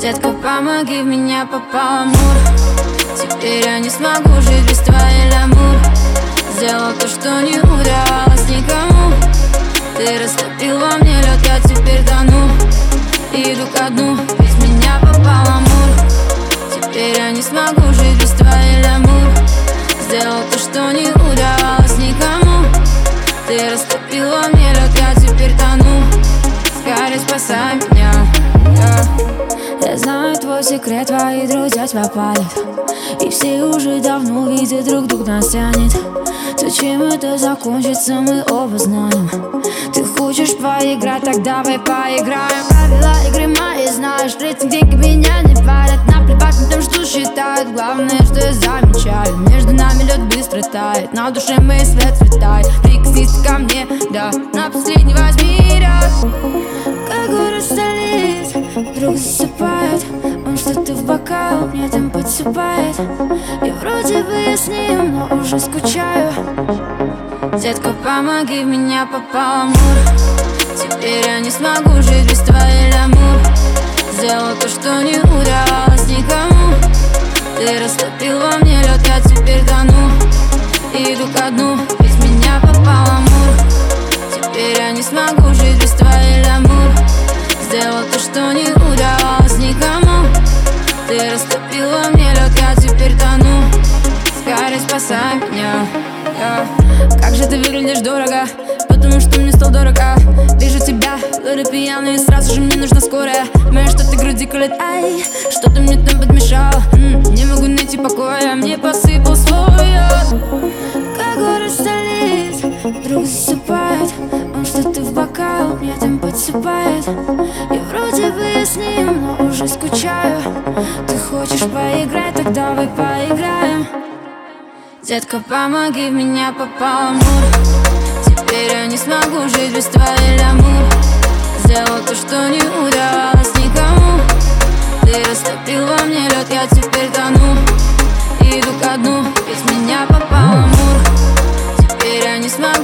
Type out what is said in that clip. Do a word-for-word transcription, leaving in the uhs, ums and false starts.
Детка, помоги, в меня попал амур. Теперь я не смогу жить без твоей лямур. Сделал то, что не удавалось никому. Ты растопил во мне лед, я теперь тону. Иду ко дну, ведь в меня попал амур. Теперь я не смогу жить без твоей лямур. Сделал то, что не удавалось никому. Ты растопил во мне лед, я теперь тону. Скорей спасай меня, yeah. Я знаю твой секрет, твои друзья тебя палят. И все уже давно видят, друг друг нас тянет. Зачем это закончится, мы оба знаем. Ты хочешь поиграть, так давай поиграем. Правила игры мои знаешь, рейтинг деньги меня не парят. Наплевать на том, что считают, главное, что я замечаю. Между нами лед быстро тает, на душе мой свет цветает. Прикоснись ко мне, да, на последний возьми ряд. Как город столит, вдруг засыпает. Он что-то в бокал мне там подсыпает. И вроде бы я с ним, но уже скучаю. Детка, помоги, в меня попал амур. Теперь я не смогу жить без твоей лямур. Сделал то, что не удавалось никому. Ты растопил во мне лед, я теперь тону. Иду ко дну, ведь в меня попал амур. Теперь я не смогу жить без твоей лямур. Сделал то, что не удавалось никому. Ты растопил во мне лед, я теперь тону. Скорей спасай меня, yeah. Как же ты выглядишь дорого, потому что мне стал дорого. Вижу тебя, лоры пьяные, сразу же мне нужна скорая. Моя что-то груди колет, ай, что ты мне там подмешал. М-м, не могу найти покоя, мне посыпал свой яд. Как город столит, вдруг засыпает. Он что-то в бокал мне там подсыпает. И вроде бы я с ним, но уже скучаю. Ты хочешь поиграть, так давай поиграем. Детка, помоги, в меня попал амур. Теперь я не смогу жить без твоей лямур. Сделал то, что не удавалось никому. Ты растопил во мне лед, я теперь тону. Иду ко дну, ведь в меня попал амур. Теперь я не смогу